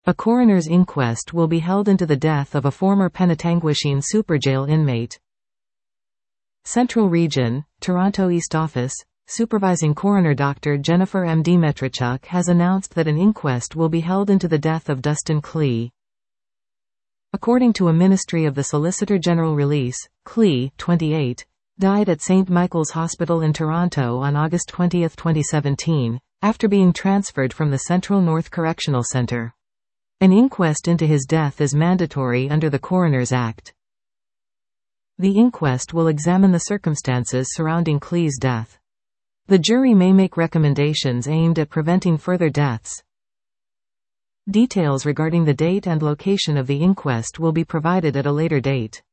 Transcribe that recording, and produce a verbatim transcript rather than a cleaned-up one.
A coroner's inquest will be held into the death of a former Penetanguishene Superjail inmate. Central Region, Toronto East Office, Supervising Coroner Doctor Jennifer M. Dmetrichuk has announced that an inquest will be held into the death of Dustin Klee. According to a Ministry of the Solicitor General release, Klee, twenty-eight, died at Saint Michael's Hospital in Toronto on August twentieth twenty seventeen, after being transferred from the Central North Correctional Centre. An inquest into his death is mandatory under the Coroner's Act. The inquest will examine the circumstances surrounding Klee's death. The jury may make recommendations aimed at preventing further deaths. Details regarding the date and location of the inquest will be provided at a later date.